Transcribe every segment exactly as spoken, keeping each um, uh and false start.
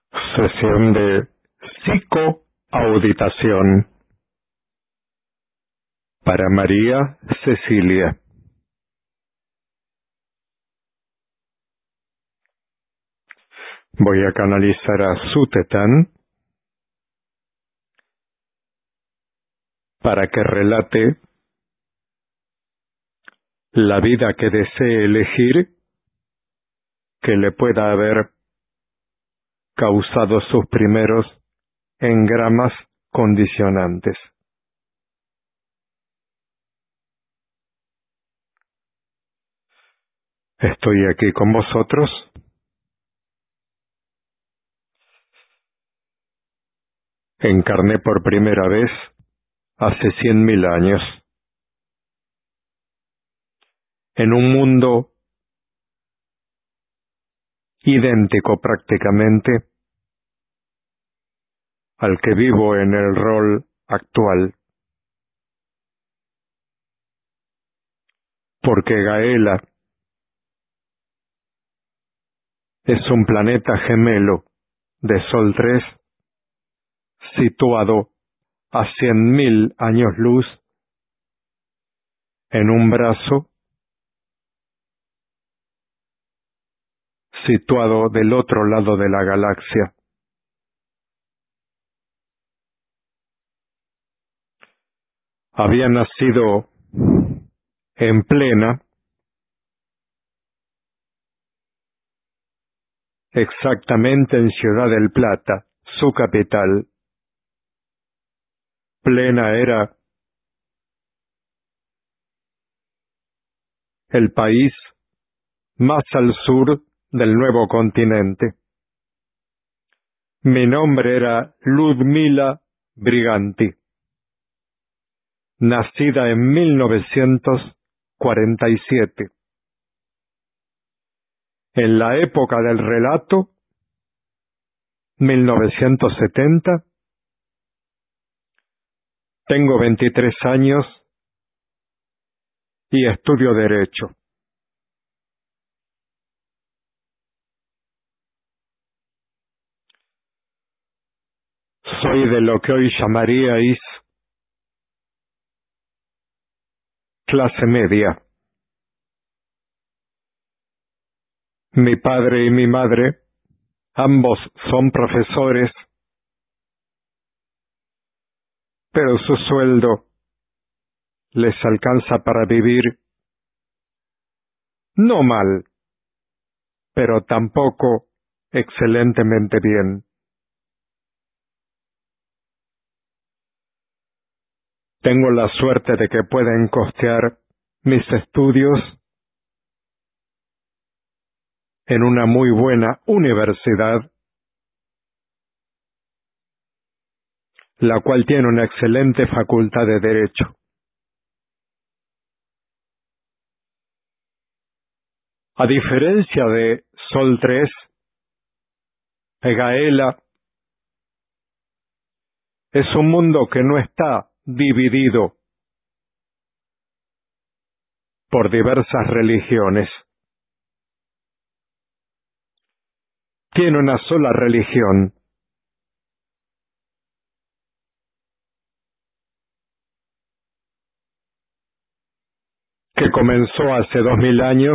Sesión de psicoauditación para María Cecilia. Voy a canalizar a Sutetán para que relate la vida que desee elegir que le pueda haber causado sus primeros engramas condicionantes. Estoy aquí con vosotros. Encarné por primera vez hace cien mil años en un mundo idéntico prácticamente al que vivo en el rol actual. Porque Gaela es un planeta gemelo de Sol tres situado a cien mil años luz en un brazo situado del otro lado de la galaxia. Había nacido en plena, exactamente en Ciudad del Plata, su capital. Plena era el país más al sur del nuevo continente. Mi nombre era Ludmila Briganti, nacida en mil novecientos cuarenta y siete. En la época del relato, mil novecientos setenta, tengo veintitrés años y estudio Derecho. Soy de lo que hoy llamaríais clase media. Mi padre y mi madre, ambos son profesores, pero su sueldo les alcanza para vivir no mal, pero tampoco excelentemente bien. Tengo la suerte de que pueden costear mis estudios en una muy buena universidad, la cual tiene una excelente facultad de Derecho. A diferencia de Sol tres, Gaela es un mundo que no está dividido por diversas religiones. Tiene una sola religión. Que comenzó hace dos mil años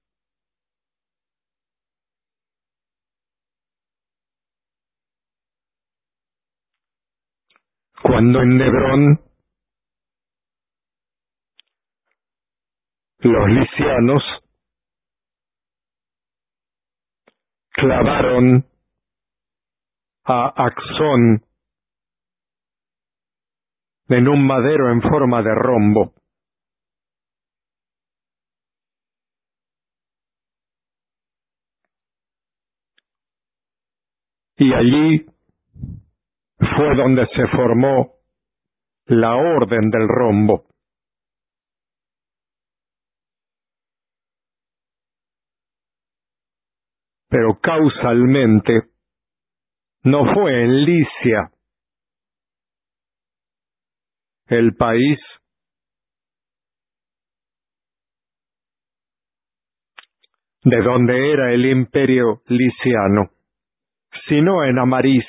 cuando en Nebrón los licianos clavaron a Axón en un madero en forma de rombo. Y allí fue donde se formó la Orden del Rombo. Pero causalmente no fue en Licia, el país de donde era el imperio liciano, sino en Amariz.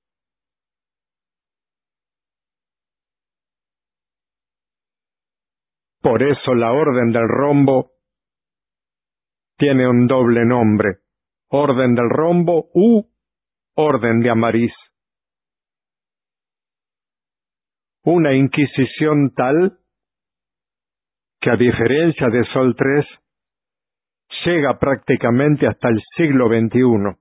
Por eso la Orden del Rombo tiene un doble nombre: Orden del Rombo u Orden de Amariz. Una inquisición tal que, a diferencia de Sol tres, llega prácticamente hasta el siglo veintiuno.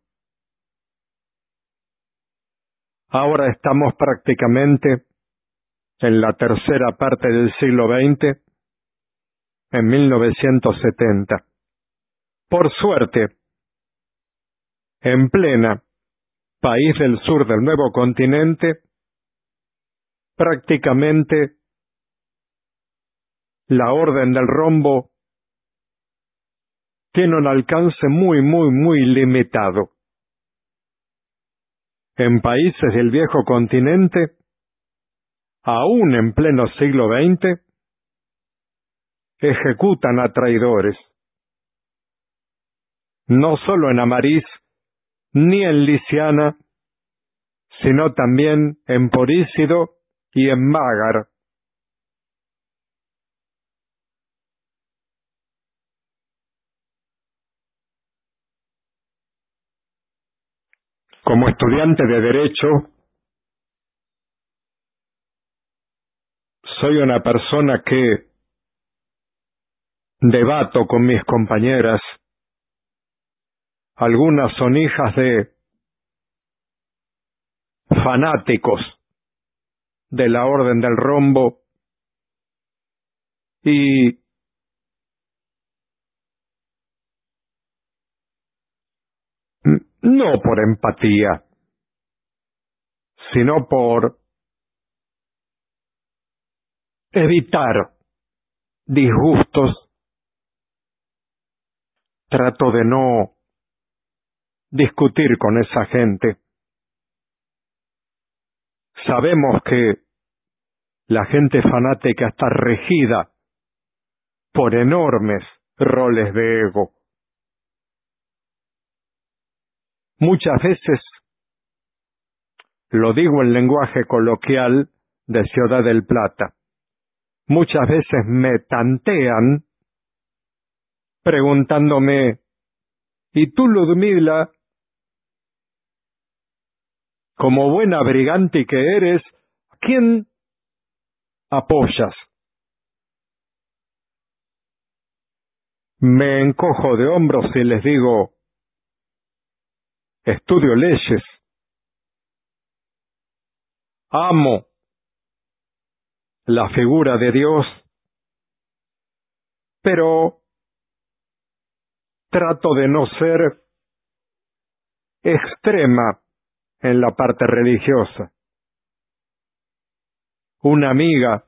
Ahora estamos prácticamente en la tercera parte del siglo veinte, en mil novecientos setenta. Por suerte, en plena país del sur del nuevo continente, prácticamente la Orden del Rombo tiene un alcance muy, muy, muy limitado. En países del viejo continente, aún en pleno siglo veinte, ejecutan a traidores. No solo en Amariz ni en Lisiana, sino también en Porícido y en Mágar. Como estudiante de Derecho, soy una persona que debato con mis compañeras. Algunas son hijas de fanáticos de la Orden del Rombo y no por empatía, sino por evitar disgustos, trato de no discutir con esa gente. Sabemos que la gente fanática está regida por enormes roles de ego. Muchas veces, lo digo en lenguaje coloquial de Ciudad del Plata, muchas veces me tantean preguntándome: ¿y tú, Ludmila, como buena brigante que eres, a quién apoyas? Me encojo de hombros y les digo: estudio leyes, amo la figura de Dios, pero trato de no ser extrema en la parte religiosa. Una amiga,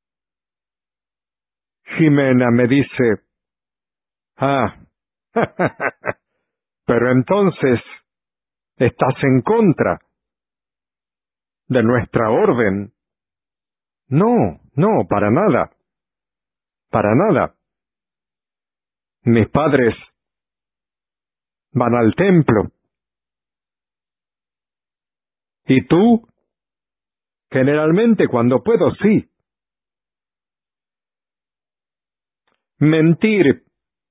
Jimena, me dice: ah, pero entonces estás en contra de nuestra orden. No, no, para nada, para nada. Mis padres van al templo. ¿Y tú? Generalmente cuando puedo, sí. Mentir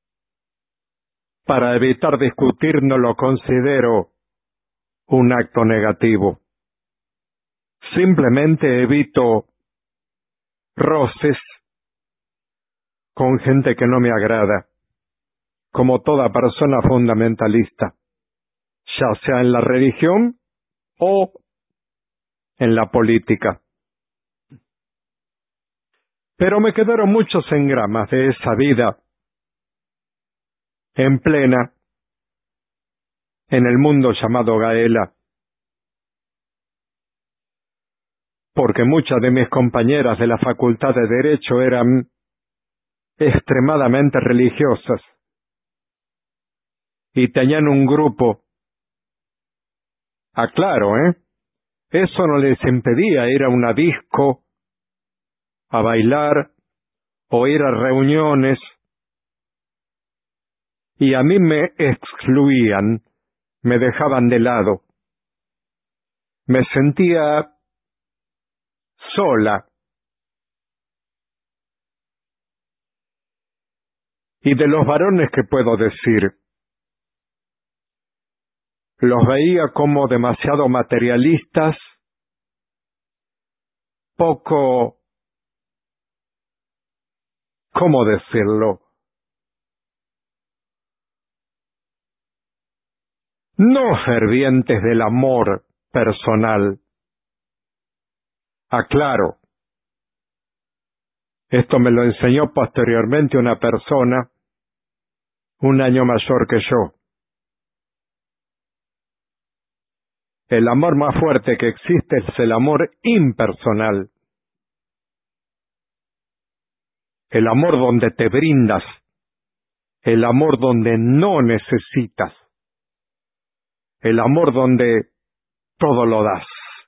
para evitar discutir no lo considero un acto negativo. Simplemente evito roces con gente que no me agrada, como toda persona fundamentalista, ya sea en la religión o en la política. Pero me quedaron muchos engramas de esa vida en plena en el mundo llamado Gaela, porque muchas de mis compañeras de la Facultad de Derecho eran extremadamente religiosas y tenían un grupo. Aclaro, ¿eh? Eso no les impedía ir a una disco, a bailar o ir a reuniones, y a mí me excluían, me dejaban de lado. Me sentía sola. Y de los varones, ¿qué puedo decir? Los veía como demasiado materialistas, poco, ¿cómo decirlo? No fervientes del amor personal. Aclaro, esto me lo enseñó posteriormente una persona un año mayor que yo. El amor más fuerte que existe es el amor impersonal. El amor donde te brindas. El amor donde no necesitas. El amor donde todo lo das.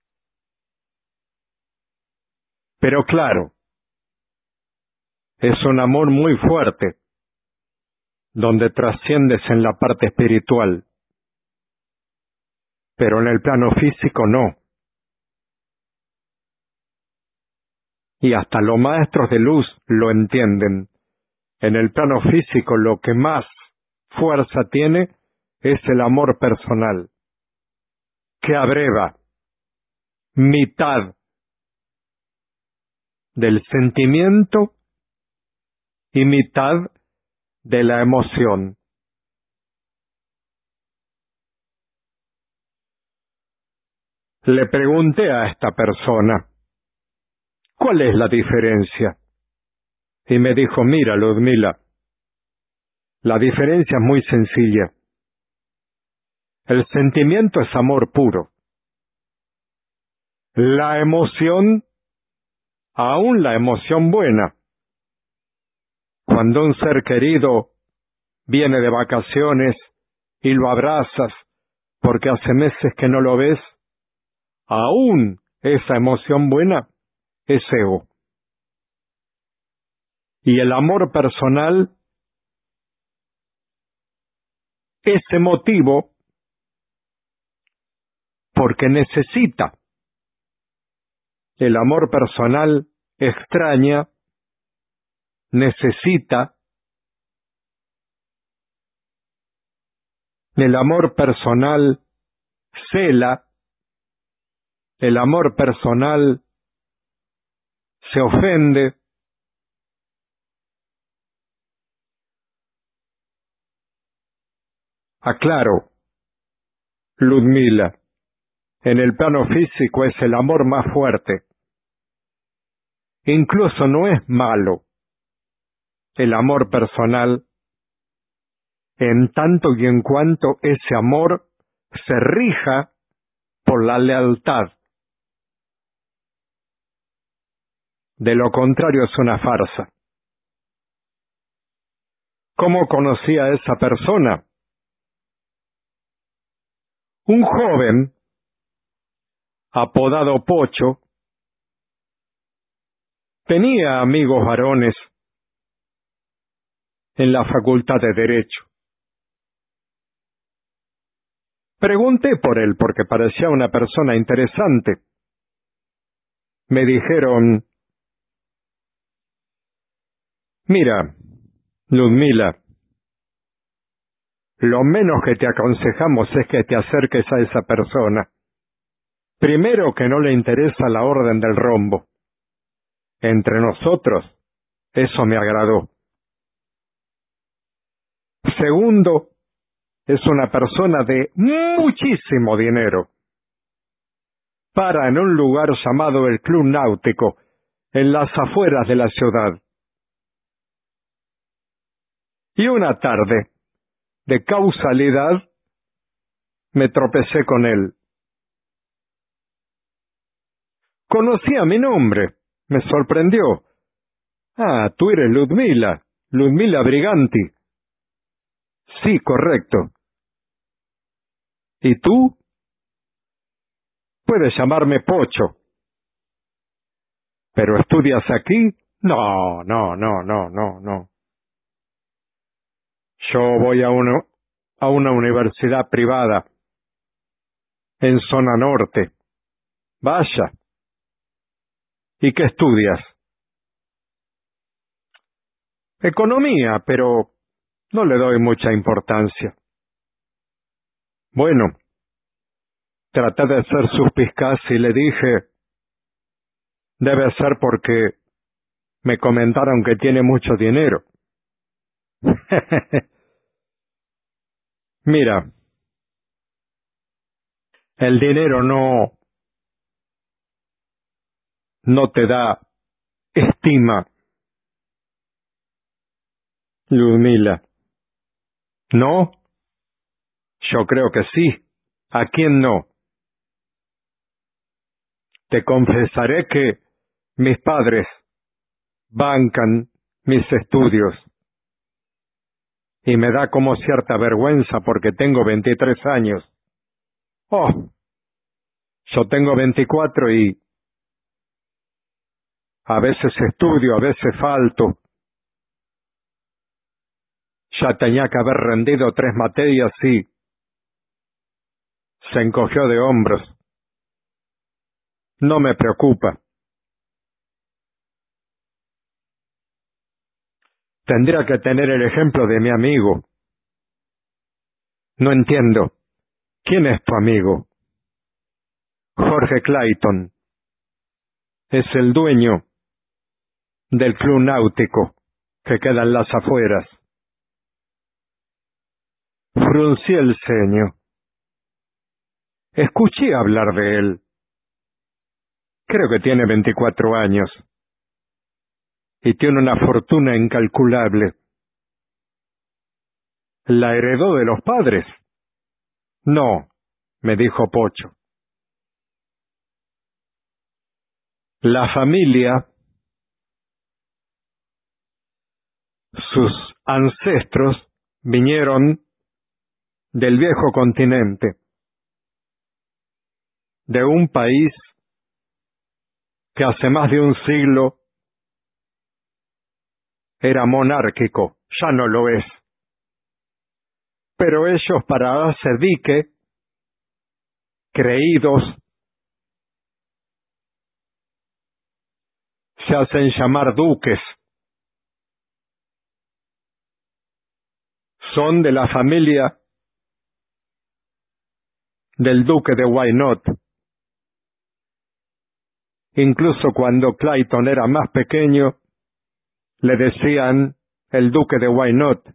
Pero claro, es un amor muy fuerte, donde trasciendes en la parte espiritual. Pero en el plano físico no. Y hasta los maestros de luz lo entienden. En el plano físico lo que más fuerza tiene es el amor personal, que abreva mitad del sentimiento y mitad de la emoción. Le pregunté a esta persona, ¿cuál es la diferencia? Y me dijo, mira, Ludmila, la diferencia es muy sencilla. El sentimiento es amor puro. La emoción, aún la emoción buena, cuando un ser querido viene de vacaciones y lo abrazas porque hace meses que no lo ves, aún esa emoción buena es ego. Y el amor personal es emotivo porque necesita. El amor personal extraña, necesita. El amor personal cela. El amor personal se ofende. Aclaro, Ludmila, en el plano físico es el amor más fuerte. Incluso no es malo el amor personal, en tanto y en cuanto ese amor se rija por la lealtad. De lo contrario es una farsa. ¿Cómo conocí a esa persona? Un joven, apodado Pocho, tenía amigos varones en la Facultad de Derecho. Pregunté por él porque parecía una persona interesante. Me dijeron, mira, Ludmila, lo menos que te aconsejamos es que te acerques a esa persona. Primero, que no le interesa la orden del rombo. Entre nosotros, eso me agradó. Segundo, es una persona de muchísimo dinero. Para en un lugar llamado el Club Náutico, en las afueras de la ciudad. Y una tarde, de causalidad, me tropecé con él. Conocía mi nombre, me sorprendió. Ah, tú eres Ludmila, Ludmila Briganti. Sí, correcto. ¿Y tú? Puedes llamarme Pocho. ¿Pero estudias aquí? No, no, no, no, no, no. Yo voy a una, a una universidad privada, en zona norte. Vaya. ¿Y qué estudias? Economía, pero no le doy mucha importancia. Bueno, traté de ser suspicaz y le dije, debe ser porque me comentaron que tiene mucho dinero. Mira, el dinero no, no te da estima, Ludmila. ¿No? Yo creo que sí. ¿A quién no? Te confesaré que mis padres bancan mis estudios y me da como cierta vergüenza porque tengo veintitrés años. Oh, yo tengo veinticuatro y a veces estudio, a veces falto. Ya tenía que haber rendido tres materias y se encogió de hombros. No me preocupa. Tendría que tener el ejemplo de mi amigo. No entiendo. ¿Quién es tu amigo? Jorge Clayton. Es el dueño del club náutico que queda en las afueras. Fruncí el ceño. Escuché hablar de él. Creo que tiene veinticuatro años. Y tiene una fortuna incalculable. ¿La heredó de los padres? No, me dijo Pocho. La familia, sus ancestros, vinieron del viejo continente, de un país que hace más de un siglo era monárquico, ya no lo es. Pero ellos, para darse dique, creídos, se hacen llamar duques. Son de la familia del duque de Wynot. Incluso cuando Clayton era más pequeño, le decían el duque de Wynot.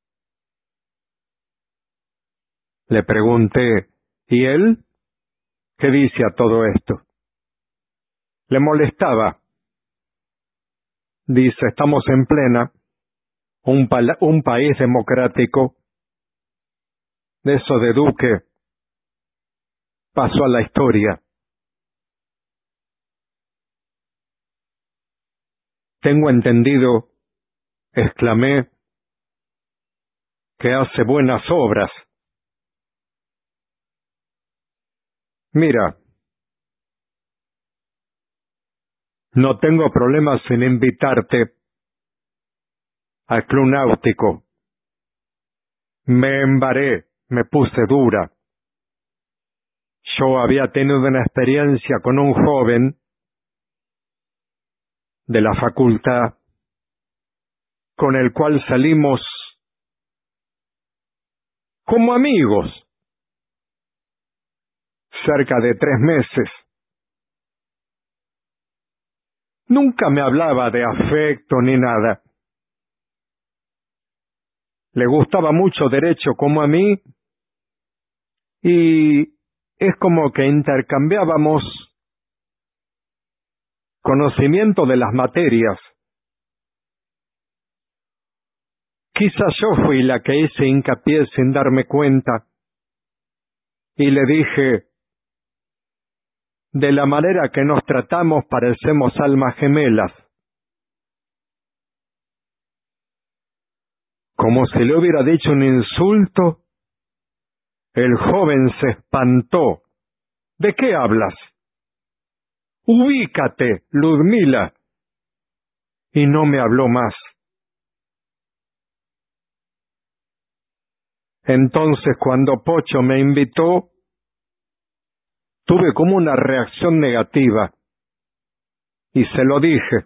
Le pregunté, ¿y él qué dice a todo esto? Le molestaba. Dice, estamos en plena, un, pala- un país democrático. De eso de duque pasó a la historia. Tengo entendido, exclamé, que hace buenas obras. Mira, no tengo problemas en invitarte al club náutico. Me embaré, me puse dura. Yo había tenido una experiencia con un joven de la facultad con el cual salimos como amigos cerca de tres meses. Nunca me hablaba de afecto ni nada. Le gustaba mucho derecho como a mí y es como que intercambiábamos conocimiento de las materias. Quizás yo fui la que hice hincapié sin darme cuenta y le dije, de la manera que nos tratamos parecemos almas gemelas. Como si le hubiera dicho un insulto, el joven se espantó. ¿De qué hablas? Ubícate, Ludmila. Y no me habló más. Entonces, cuando Pocho me invitó, tuve como una reacción negativa y se lo dije.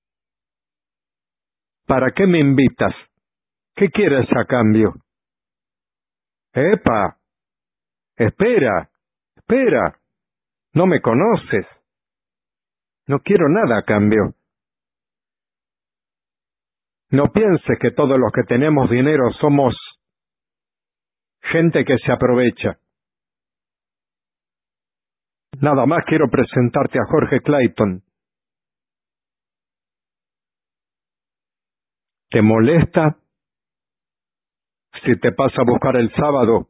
¿Para qué me invitas? ¿Qué quieres a cambio? ¡Epa! Espera, espera. No me conoces. No quiero nada a cambio. No pienses que todos los que tenemos dinero somos gente que se aprovecha. Nada más quiero presentarte a Jorge Clayton. ¿Te molesta si te paso a buscar el sábado?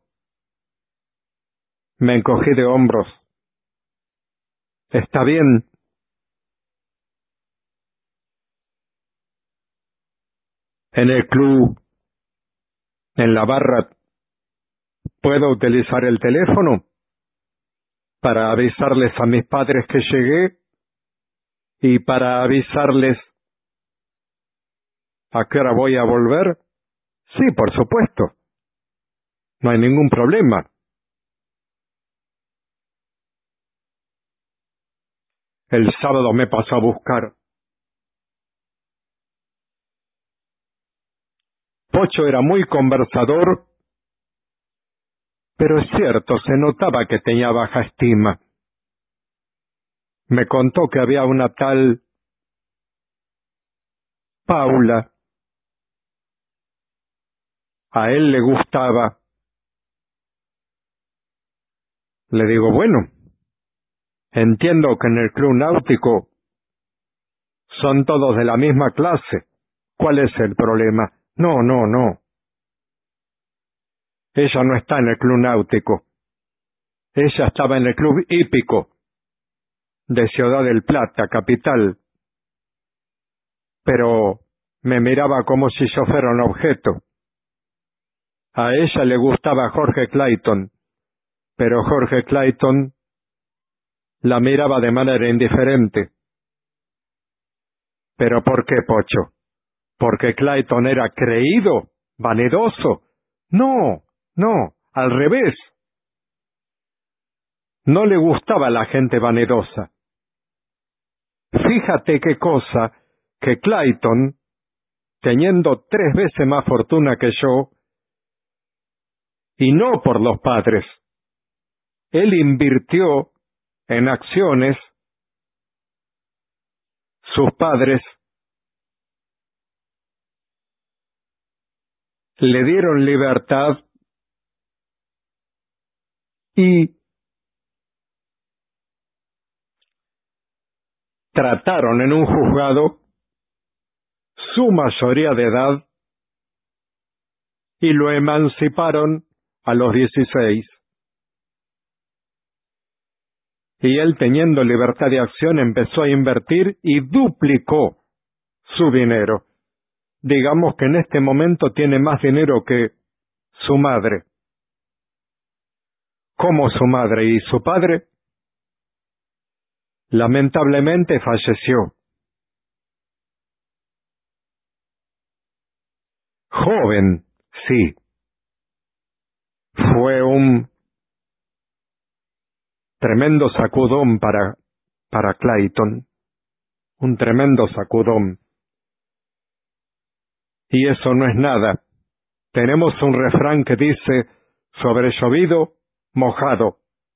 Me encogí de hombros. Está bien. En el club, en la barra, ¿puedo utilizar el teléfono para avisarles a mis padres que llegué y para avisarles a qué hora voy a volver? Sí, por supuesto. No hay ningún problema. El sábado me pasó a buscar. Pocho era muy conversador, pero es cierto, se notaba que tenía baja estima. Me contó que había una tal Paula. A él le gustaba. Le digo, bueno, entiendo que en el club náutico son todos de la misma clase. ¿Cuál es el problema? No, no, no. Ella no está en el club náutico. Ella estaba en el club hípico de Ciudad del Plata, capital. Pero me miraba como si yo fuera un objeto. A ella le gustaba Jorge Clayton, pero Jorge Clayton la miraba de manera indiferente. ¿Pero por qué, Pocho? ¿Porque Clayton era creído? ¿Vanidoso? No, no, al revés. No le gustaba la gente vanidosa. Fíjate qué cosa, que Clayton, teniendo tres veces más fortuna que yo, y no por los padres, él invirtió en acciones. Sus padres le dieron libertad y trataron en un juzgado su mayoría de edad y lo emanciparon a los dieciséis. Y él, teniendo libertad de acción, empezó a invertir y duplicó su dinero. Digamos que en este momento tiene más dinero que su madre. ¿Cómo su madre? ¿Y su padre? Lamentablemente falleció. Joven, sí. Fue un tremendo sacudón para, para Clayton. Un tremendo sacudón. Y eso no es nada. Tenemos un refrán que dice, sobre llovido, mojado.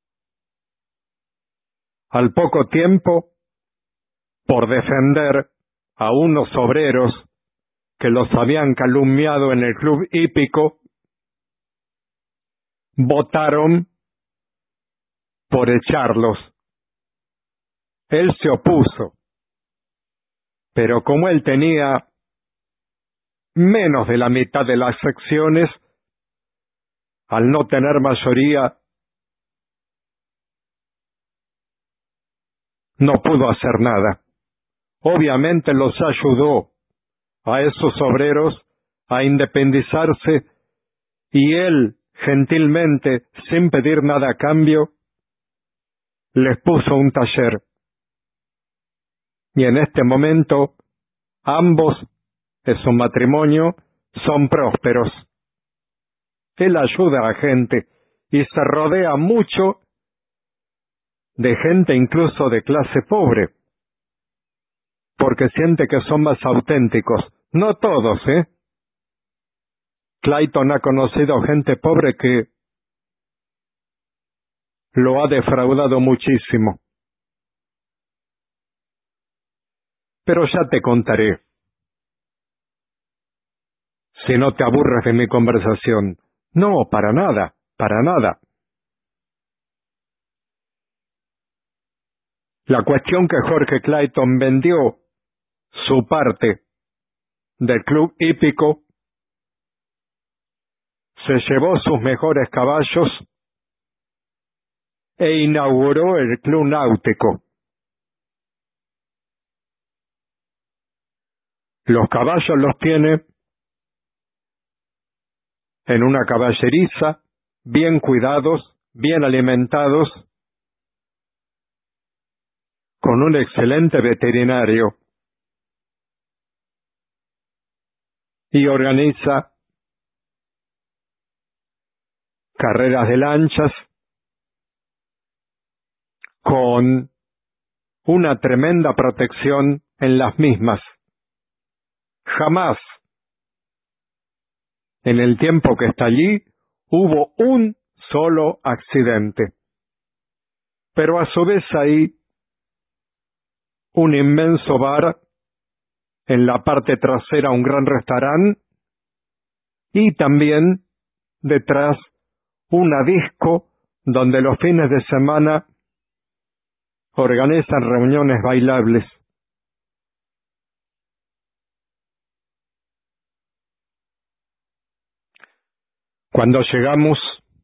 Al poco tiempo, por defender a unos obreros que los habían calumniado en el club hípico, votaron por echarlos. Él se opuso, pero como él tenía menos de la mitad de las secciones, al no tener mayoría, no pudo hacer nada. Obviamente los ayudó a esos obreros a independizarse y él, gentilmente, sin pedir nada a cambio, les puso un taller. Y en este momento, ambos, en su matrimonio, son prósperos. Él ayuda a gente y se rodea mucho de gente incluso de clase pobre, porque siente que son más auténticos. No todos, ¿eh? Clayton ha conocido gente pobre que lo ha defraudado muchísimo. Pero ya te contaré, si no te aburres de mi conversación. No, para nada, para nada. La cuestión que Jorge Clayton vendió su parte del club hípico, se llevó sus mejores caballos e inauguró el club náutico. Los caballos los tiene en una caballeriza, bien cuidados, bien alimentados, con un excelente veterinario, y organiza carreras de lanchas con una tremenda protección en las mismas. Jamás, en el tiempo que está allí, hubo un solo accidente. Pero a su vez hay un inmenso bar, en la parte trasera un gran restaurante, y también detrás una disco donde los fines de semana organizan reuniones bailables. Cuando llegamos,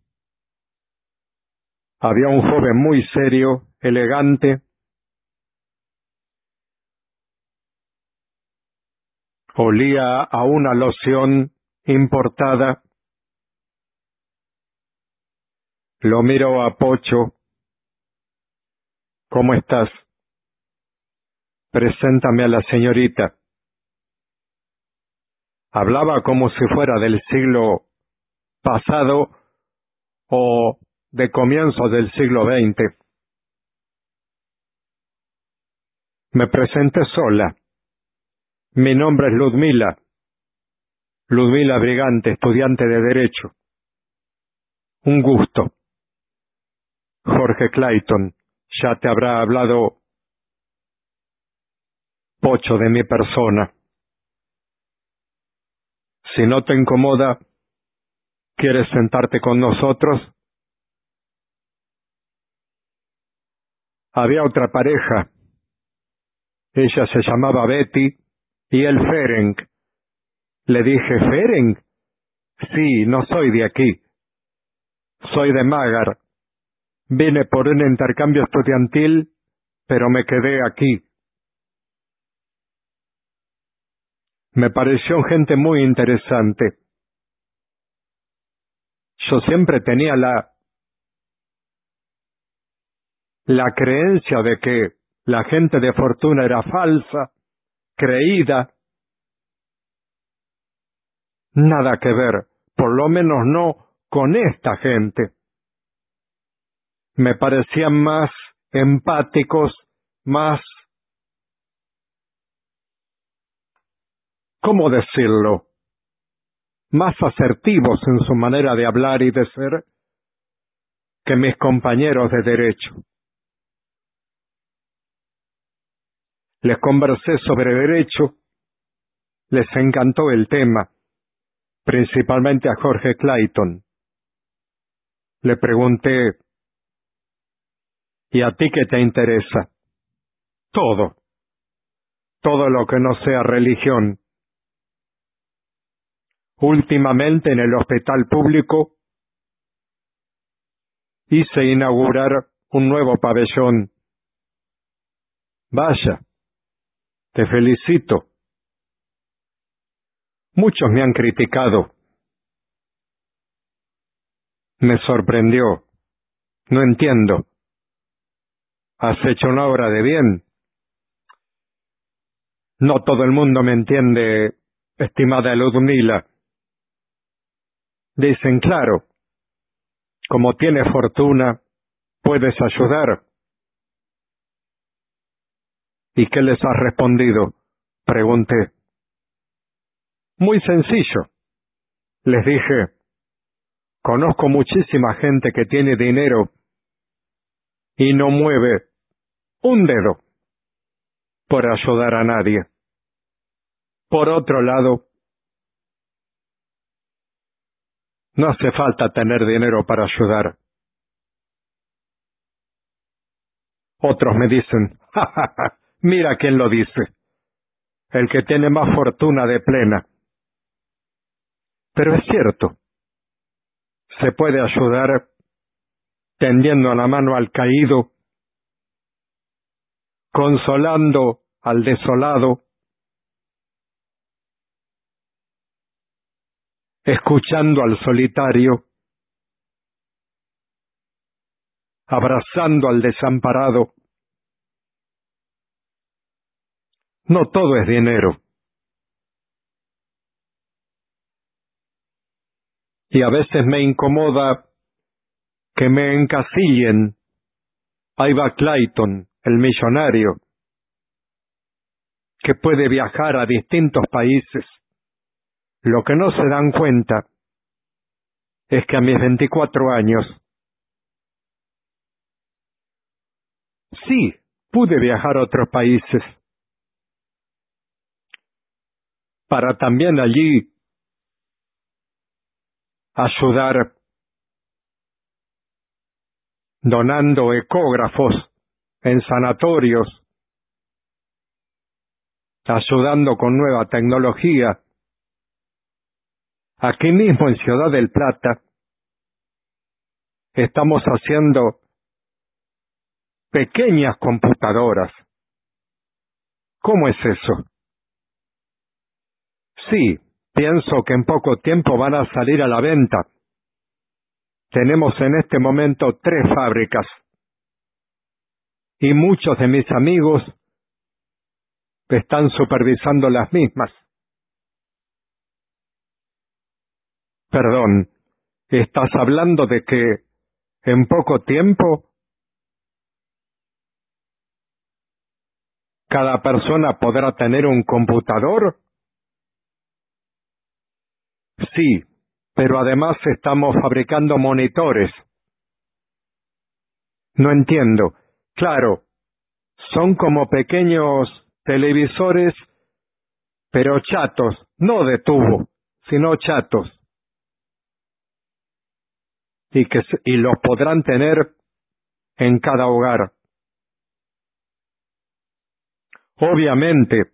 había un joven muy serio, elegante, olía a una loción importada. Lo miró a Pocho. ¿Cómo estás? Preséntame a la señorita. Hablaba como si fuera del siglo pasado o de comienzos del siglo veinte. Me presenté sola. Mi nombre es Ludmila. Ludmila Brigante, estudiante de Derecho. Un gusto. Jorge Clayton, ya te habrá hablado Pocho de mi persona. Si no te incomoda, ¿quieres sentarte con nosotros? Había otra pareja. Ella se llamaba Betty y él Ferenc. Le dije, ¿Ferenc? Sí, no soy de aquí. Soy de Mágar. Vine por un intercambio estudiantil, pero me quedé aquí. Me pareció gente muy interesante. Yo siempre tenía la, la creencia de que la gente de fortuna era falsa, creída. Nada que ver, por lo menos no con esta gente. Me parecían más empáticos, más, ¿cómo decirlo?, más asertivos en su manera de hablar y de ser que mis compañeros de derecho. Les conversé sobre derecho, les encantó el tema, principalmente a Jorge Clayton. Le pregunté, ¿y a ti qué te interesa? Todo, todo lo que no sea religión. Últimamente en el hospital público hice inaugurar un nuevo pabellón. Vaya, te felicito. Muchos me han criticado. Me sorprendió. No entiendo. ¿Has hecho una obra de bien? No todo el mundo me entiende, estimada Ludmila. Dicen, claro, como tienes fortuna, puedes ayudar. ¿Y qué les has respondido?, pregunté. Muy sencillo. Les dije, conozco muchísima gente que tiene dinero y no mueve un dedo por ayudar a nadie. Por otro lado, no hace falta tener dinero para ayudar. Otros me dicen, ja, ja, ja, mira quién lo dice, el que tiene más fortuna de plena. Pero es cierto, se puede ayudar tendiendo la mano al caído, consolando al desolado, escuchando al solitario, abrazando al desamparado. No todo es dinero. Y a veces me incomoda que me encasillen. Ahí va Clayton, el millonario, que puede viajar a distintos países. Lo que no se dan cuenta es que a mis veinticuatro años, sí, pude viajar a otros países, para también allí ayudar donando ecógrafos en sanatorios, ayudando con nueva tecnología. Aquí mismo en Ciudad del Plata estamos haciendo pequeñas computadoras. ¿Cómo es eso? Sí, pienso que en poco tiempo van a salir a la venta. Tenemos en este momento tres fábricas y muchos de mis amigos están supervisando las mismas. Perdón, ¿estás hablando de que en poco tiempo cada persona podrá tener un computador? Sí, pero además estamos fabricando monitores. No entiendo. Claro, son como pequeños televisores, pero chatos, no de tubo, sino chatos. Y que y los podrán tener en cada hogar. Obviamente,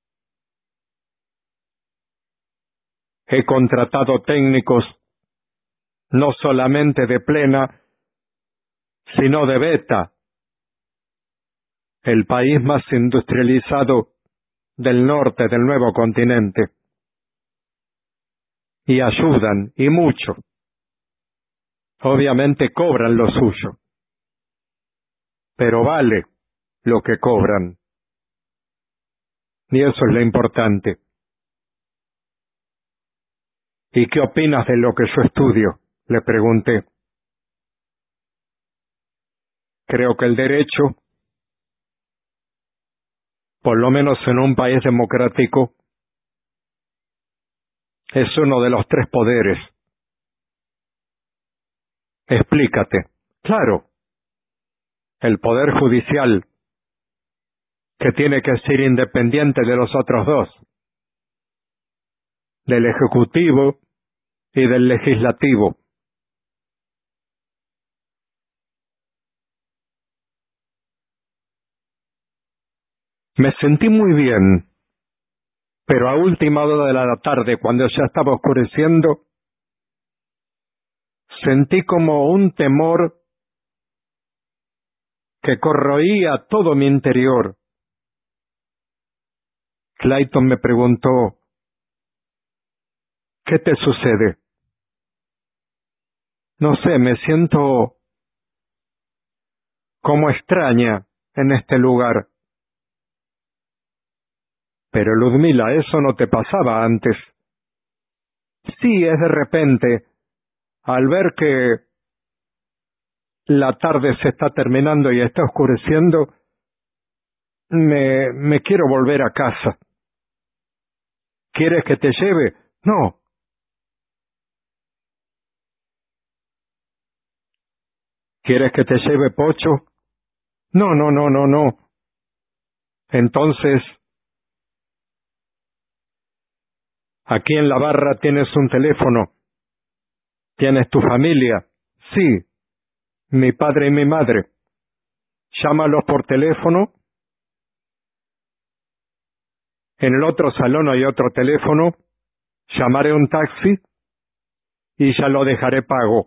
he contratado técnicos no solamente de plena, sino de beta, el país más industrializado del norte del nuevo continente. Y ayudan, y mucho. Obviamente cobran lo suyo, pero vale lo que cobran. Y eso es lo importante. ¿Y qué opinas de lo que yo estudio?, le pregunté. Creo que el derecho, por lo menos en un país democrático, es uno de los tres poderes. Explícate. Claro, el poder judicial, que tiene que ser independiente de los otros dos, del ejecutivo y del legislativo. Me sentí muy bien, pero a última hora de la tarde, cuando ya estaba oscureciendo, sentí como un temor que corroía todo mi interior. Clayton me preguntó, ¿qué te sucede? No sé, me siento como extraña en este lugar. Pero Ludmila, eso no te pasaba antes. Sí, es de repente, al ver que la tarde se está terminando y está oscureciendo, Me, me quiero volver a casa. ¿Quieres que te lleve? No. ¿Quieres que te lleve, Pocho? No, no, no, no, no. Entonces, aquí en la barra tienes un teléfono. ¿Tienes tu familia? Sí, mi padre y mi madre. Llámalos por teléfono. En el otro salón hay otro teléfono. Llamaré un taxi y ya lo dejaré pago.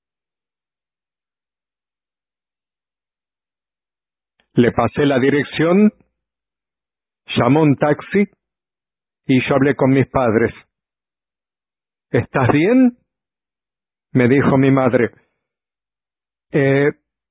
Le pasé la dirección, llamó un taxi y yo hablé con mis padres. ¿Estás bien? Me dijo mi madre. Eh,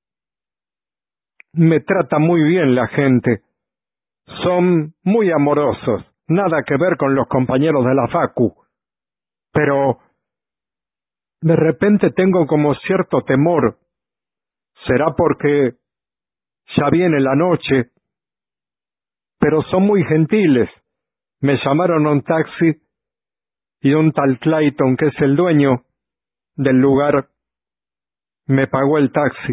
me trata muy bien la gente. Son muy amorosos. Nada que ver con los compañeros de la facu. Pero de repente tengo como cierto temor. ¿Será porque ya viene la noche? Pero son muy gentiles. Me llamaron a un taxi y un tal Clayton, que es el dueño del lugar, me pagó el taxi.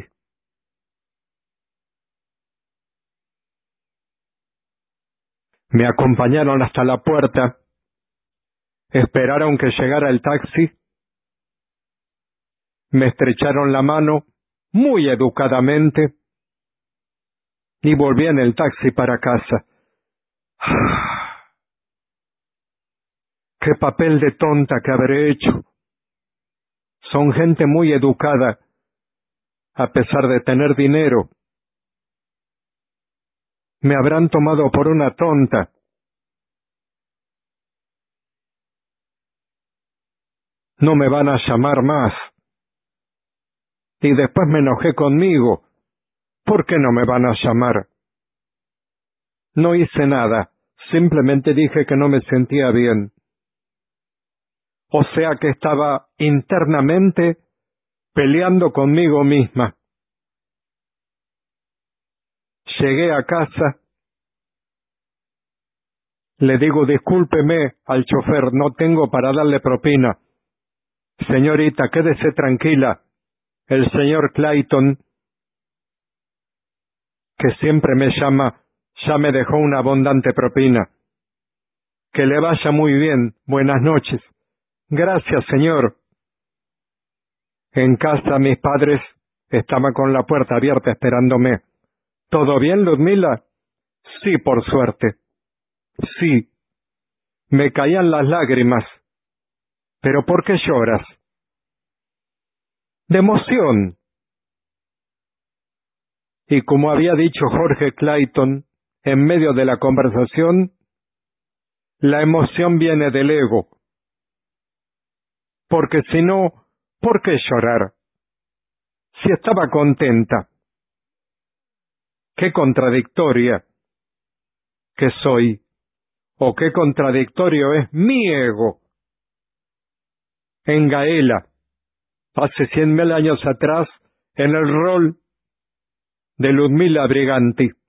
Me acompañaron hasta la puerta, esperaron que llegara el taxi, me estrecharon la mano muy educadamente y volví en el taxi para casa. ¡Qué papel de tonta que habré hecho! Son gente muy educada, a pesar de tener dinero. Me habrán tomado por una tonta. No me van a llamar más. Y después me enojé conmigo. ¿Por qué no me van a llamar? No hice nada, simplemente dije que no me sentía bien. O sea que estaba internamente peleando conmigo misma. Llegué a casa, le digo discúlpeme al chofer, no tengo para darle propina. Señorita, quédese tranquila, el señor Clayton, que siempre me llama, ya me dejó una abundante propina. Que le vaya muy bien, buenas noches. Gracias, señor. En casa mis padres estaban con la puerta abierta esperándome. ¿Todo bien, Ludmila? Sí, por suerte. Sí. Me caían las lágrimas. ¿Pero por qué lloras? De emoción. Y como había dicho Jorge Clayton en medio de la conversación, la emoción viene del ego. Porque si no, ¿por qué llorar? Si estaba contenta. Qué contradictoria que soy, o qué contradictorio es mi ego. En Gaela, hace cien mil años atrás, en el rol de Ludmila Briganti.